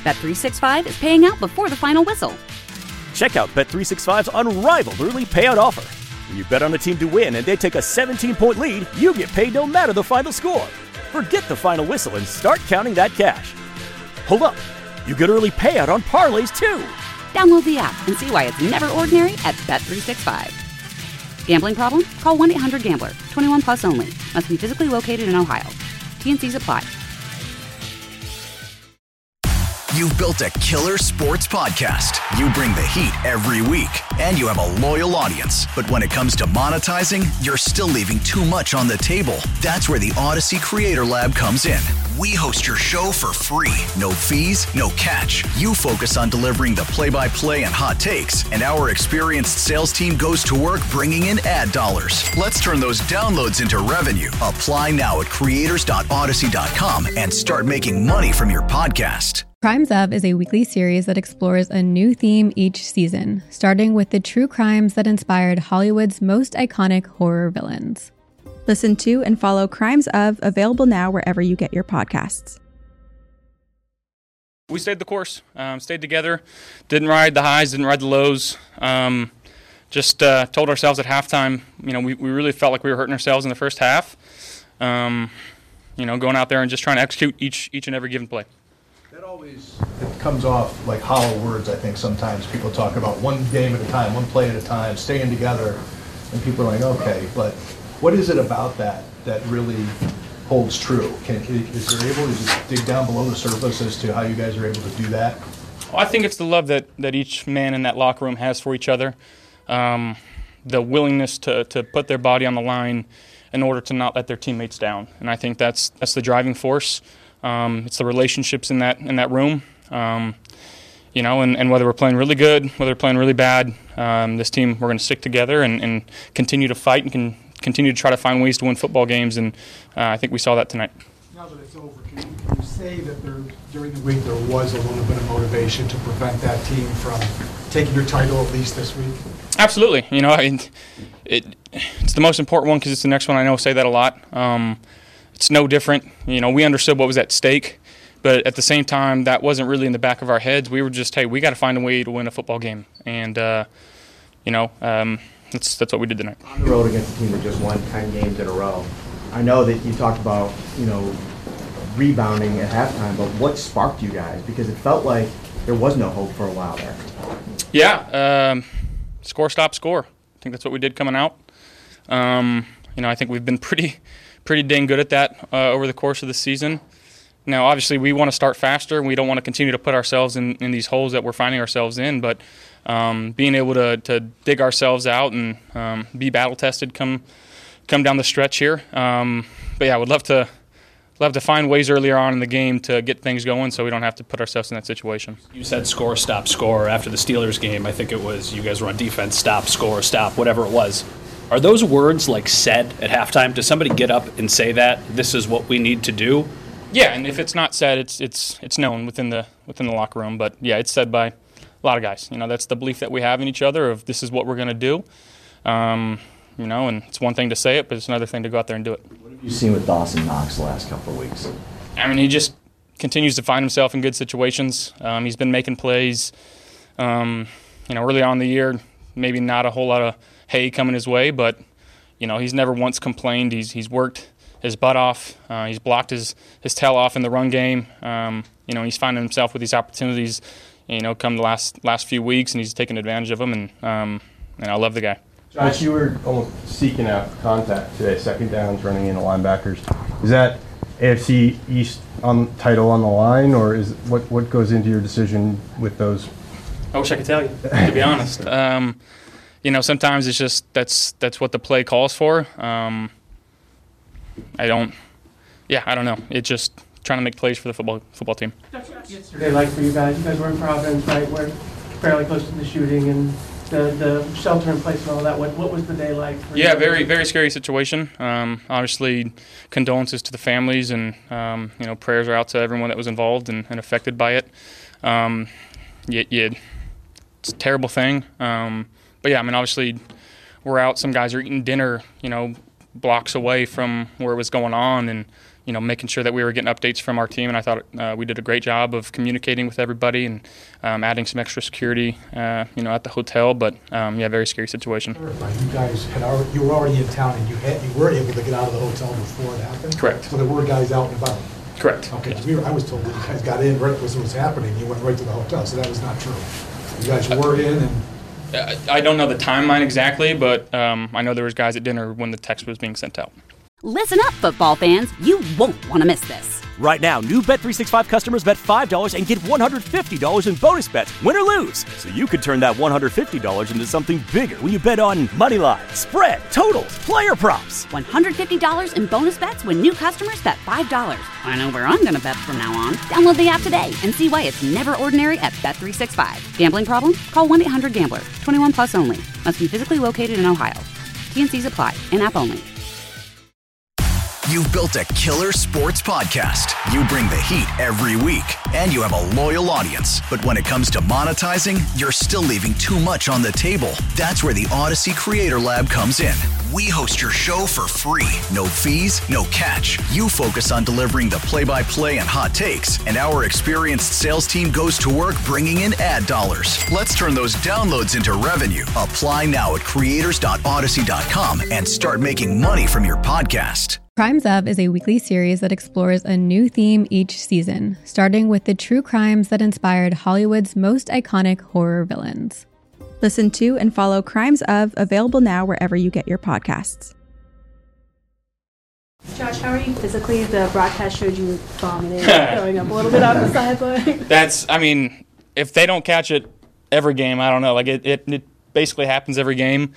Bet365 is paying out before the final whistle. Check out Bet365's unrivaled early payout offer. When you bet on a team to win and they take a 17-point lead, you get paid no matter the final score. Forget the final whistle and start counting that cash. Hold up. You get early payout on parlays, too. Download the app and see why it's never ordinary at Bet365. Gambling problem? Call 1-800-GAMBLER. 21 plus only. Must be physically located in Ohio. T&Cs apply. You've built a killer sports podcast. You bring the heat every week, and you have a loyal audience. But when it comes to monetizing, you're still leaving too much on the table. That's where the Odyssey Creator Lab comes in. We host your show for free. No fees, no catch. You focus on delivering the play-by-play and hot takes, and our experienced sales team goes to work bringing in ad dollars. Let's turn those downloads into revenue. Apply now at creators.odyssey.com and start making money from your podcast. Crimes Of is a weekly series that explores a new theme each season, starting with the true crimes that inspired Hollywood's most iconic horror villains. Listen to and follow Crimes Of, available now wherever you get your podcasts. We stayed the course, stayed together, didn't ride the highs, didn't ride the lows. Just told ourselves at halftime, we really felt like we were hurting ourselves in the first half. Going out there and just trying to execute each and every given play. It comes off like hollow words, I think, sometimes. People talk about one game at a time, one play at a time, staying together, and people are like, okay, but what is it about that really holds true? Is there able to just dig down below the surface as to how you guys are able to do that? Well, I think it's the love that each man in that locker room has for each other, the willingness to put their body on the line in order to not let their teammates down, and I think that's the driving force. It's the relationships in that room, and whether we're playing really good, whether we're playing really bad, this team, we're going to stick together and continue to fight and continue to try to find ways to win football games, and I think we saw that tonight. Now that it's over, can you say that during the week there was a little bit of motivation to prevent that team from taking your title at least this week? Absolutely. It's the most important one because it's the next one. I know I say that a lot. It's no different. We understood what was at stake, but at the same time, that wasn't really in the back of our heads. We were just, hey, we got to find a way to win a football game, and that's what we did tonight. On the road against a team that just won 10 games in a row, I know that you talked about rebounding at halftime, but what sparked you guys? Because it felt like there was no hope for a while there. Yeah, score, stop, score. I think that's what we did coming out. I think we've been pretty dang good at that over the course of the season. Now, obviously, we want to start faster, and we don't want to continue to put ourselves in these holes that we're finding ourselves in, but being able to dig ourselves out and be battle-tested come down the stretch here. But, yeah, I would love to find ways earlier on in the game to get things going so we don't have to put ourselves in that situation. You said score, stop, score. After the Steelers game, I think it was you guys were on defense, stop, score, stop, whatever it was. Are those words said at halftime? Does somebody get up and say that this is what we need to do? Yeah, and if it's not said, it's known within the locker room. But yeah, it's said by a lot of guys. That's the belief that we have in each other of this is what we're going to do. And it's one thing to say it, but it's another thing to go out there and do it. What have you seen with Dawson Knox the last couple of weeks? He just continues to find himself in good situations. He's been making plays. Early on in the year, maybe not a whole lot of hay coming his way, but he's never once complained. He's worked his butt off. He's blocked his tail off in the run game. He's finding himself with these opportunities. Come the last few weeks, and he's taking advantage of them. And I love the guy. Josh, you were almost seeking out contact today, second downs, running into linebackers. Is that AFC East title on the line, or is what goes into your decision with those? I wish I could tell you, to be honest. Sometimes it's just that's what the play calls for. I don't know. It's just trying to make plays for the football team. Yesterday, like for you guys were in Providence, right? We're fairly close to the shooting and the shelter in place and all that. What was the day like for you? Yeah, very, very scary situation. Obviously, condolences to the families, and prayers are out to everyone that was involved and affected by it. It's a terrible thing. But yeah, obviously, we're out. Some guys are eating dinner, blocks away from where it was going on, and making sure that we were getting updates from our team, and I thought we did a great job of communicating with everybody and adding some extra security, at the hotel. But very scary situation. You guys you were already in town, and you were able to get out of the hotel before it happened. Correct. So there were guys out and about. Correct. Okay. I was told that you guys got in right as it was happening. You went right to the hotel, so that was not true. You guys were in and. I don't know the timeline exactly, but I know there was guys at dinner when the text was being sent out. Listen up, football fans. You won't want to miss this. Right now, new Bet365 customers bet $5 and get $150 in bonus bets, win or lose. So you could turn that $150 into something bigger when you bet on money line, spread, totals, player props. $150 in bonus bets when new customers bet $5. I know where I'm going to bet from now on. Download the app today and see why it's never ordinary at Bet365. Gambling problem? Call 1-800-GAMBLER. 21 plus only. Must be physically located in Ohio. T&Cs apply. In-app only. You've built a killer sports podcast. You bring the heat every week, and you have a loyal audience. But when it comes to monetizing, you're still leaving too much on the table. That's where the Odyssey Creator Lab comes in. We host your show for free. No fees, no catch. You focus on delivering the play-by-play and hot takes, and our experienced sales team goes to work bringing in ad dollars. Let's turn those downloads into revenue. Apply now at creators.odyssey.com and start making money from your podcast. Crimes Of is a weekly series that explores a new theme each season, starting with the true crimes that inspired Hollywood's most iconic horror villains. Listen to and follow Crimes Of, available now wherever you get your podcasts. Josh, how are you physically? The broadcast showed you vomiting, throwing up a little bit on the sideline. If they don't catch it every game, I don't know. Like it basically happens every game.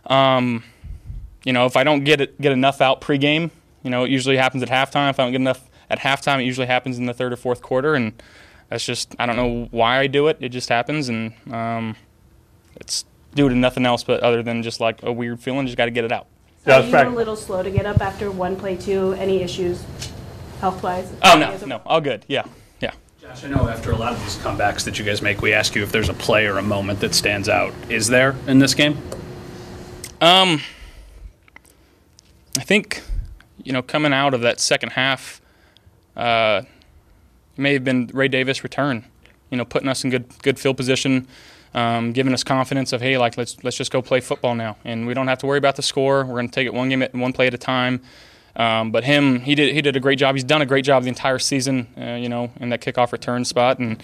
If I don't get enough out pregame, it usually happens at halftime. If I don't get enough at halftime, it usually happens in the third or fourth quarter, and that's just, I don't know why I do it. It just happens, and it's due to nothing else but other than just like a weird feeling. Just got to get it out. Are you a little slow to get up after one play too? Any issues health-wise? Oh, no, all good, yeah. Josh, I know after a lot of these comebacks that you guys make, we ask you if there's a play or a moment that stands out. Is there in this game? I think, coming out of that second half, it may have been Ray Davis' return, putting us in good field position, giving us confidence of, hey, let's just go play football now, and we don't have to worry about the score. We're going to take it one play at a time. But he did a great job. He's done a great job the entire season, in that kickoff return spot, and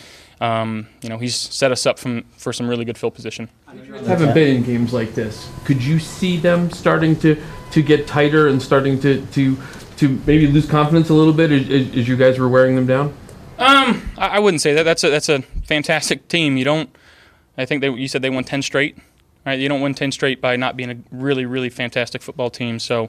he's set us up for some really good field position. Haven't been in games like this. Could you see them starting to get tighter and starting to maybe lose confidence a little bit as you guys were wearing them down? I wouldn't say that. That's a fantastic team. I think you said they won 10 straight, right? You don't win 10 straight by not being a really, really fantastic football team. So,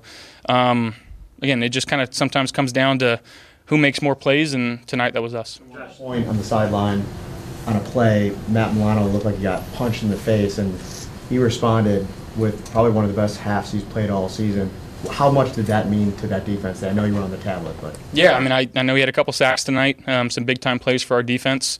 again, it just kind of sometimes comes down to who makes more plays, and tonight that was us. Point on the sideline on a play, Matt Milano looked like he got punched in the face, and he responded with probably one of the best halves he's played all season. How much did that mean to that defense? I know you were on the tablet, but yeah, I know he had a couple sacks tonight, some big time plays for our defense.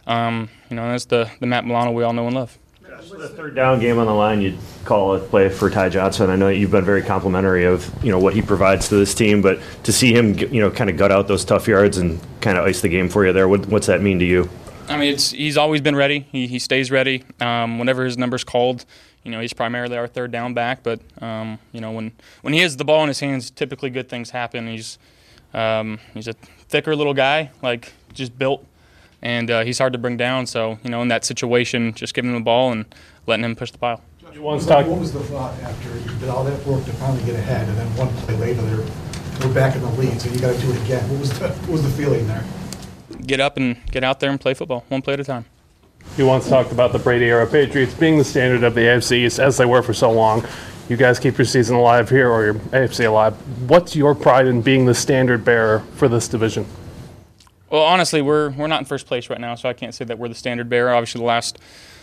That's the Matt Milano we all know and love. The third down game on the line, you'd call a play for Ty Johnson. I know you've been very complimentary of what he provides to this team, but to see him kind of gut out those tough yards and kind of ice the game for you there, what's that mean to you? He's always been ready. He stays ready. Whenever his number's called, he's primarily our third down back. But when he has the ball in his hands, typically good things happen. He's a thicker little guy, just built. And he's hard to bring down, so, in that situation, just giving him the ball and letting him push the pile. What was the thought after you did all that work to finally get ahead, and then one play later they're back in the lead, so you got to do it again? What was the feeling there? Get up and get out there and play football, one play at a time. You once talked about the Brady-era Patriots being the standard of the AFC East, as they were for so long. You guys keep your season alive here, or your AFC alive. What's your pride in being the standard bearer for this division? Well, honestly, we're not in first place right now, so I can't say that we're the standard bearer. Obviously, the last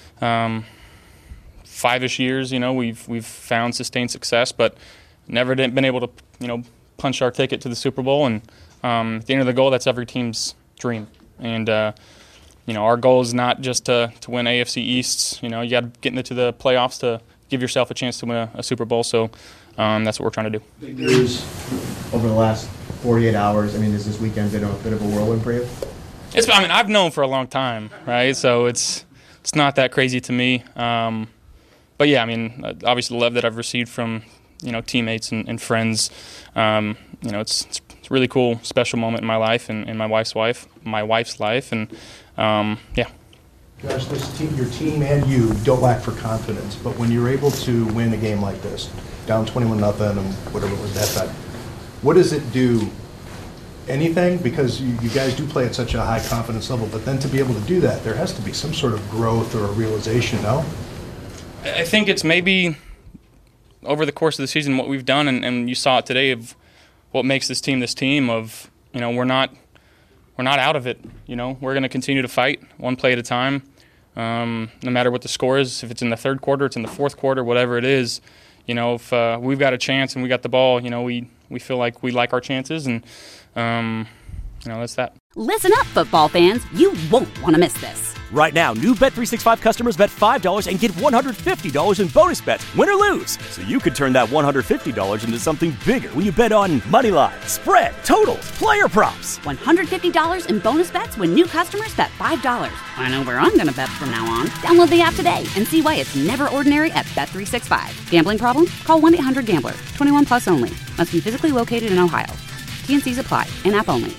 5-ish years, we've found sustained success, but never been able to, punch our ticket to the Super Bowl. And at the end of the goal, that's every team's dream. And our goal is not just to win AFC Easts. You got to get into the playoffs to give yourself a chance to win a Super Bowl. So that's what we're trying to do. Big news over the last 48 hours? I mean, has this weekend been a bit of a whirlwind for you? I've known for a long time, right? So it's not that crazy to me. But yeah, obviously the love that I've received from, teammates and friends, it's a really cool, special moment in my life and in my wife's life, and yeah. Gosh, your team and you don't lack for confidence, but when you're able to win a game like this, down 21-0 and whatever it was that time, what does it do? Anything? Because you guys do play at such a high confidence level, but then to be able to do that, there has to be some sort of growth or a realization, no? I think it's maybe over the course of the season what we've done, and you saw it today, of what makes this team of, we're not out of it. We're going to continue to fight one play at a time, no matter what the score is. If it's in the third quarter, it's in the fourth quarter, whatever it is. If we've got a chance and we got the ball, we feel like we like our chances, and that's that. Listen up, football fans. You won't want to miss this. Right now, new Bet365 customers bet $5 and get $150 in bonus bets, win or lose. So you could turn that $150 into something bigger when you bet on money line, spread, totals, player props. $150 in bonus bets when new customers bet $5. I know where I'm going to bet from now on. Download the app today and see why it's never ordinary at Bet365. Gambling problem? Call 1-800-GAMBLER. 21 plus only. Must be physically located in Ohio. T&Cs apply. In-app only.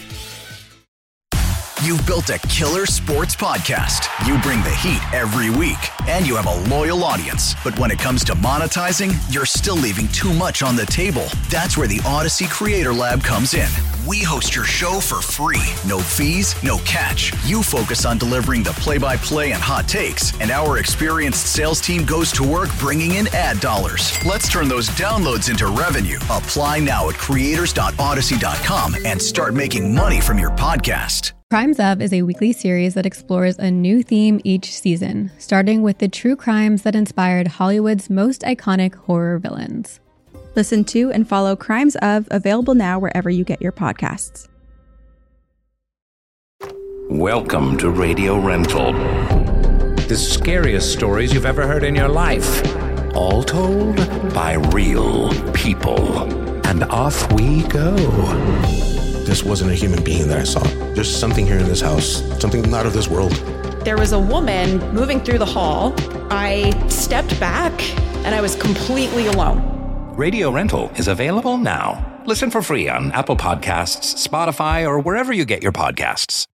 You've built a killer sports podcast. You bring the heat every week, and you have a loyal audience. But when it comes to monetizing, you're still leaving too much on the table. That's where the Odyssey Creator Lab comes in. We host your show for free. No fees, no catch. You focus on delivering the play-by-play and hot takes, and our experienced sales team goes to work bringing in ad dollars. Let's turn those downloads into revenue. Apply now at creators.odyssey.com and start making money from your podcast. Crimes Of is a weekly series that explores a new theme each season, starting with the true crimes that inspired Hollywood's most iconic horror villains. Listen to and follow Crimes Of, available now wherever you get your podcasts. Welcome to Radio Rental. The scariest stories you've ever heard in your life. All told by real people. And off we go. This wasn't a human being that I saw. There's something here in this house, something not of this world. There was a woman moving through the hall. I stepped back and I was completely alone. Radio Rental is available now. Listen for free on Apple Podcasts, Spotify, or wherever you get your podcasts.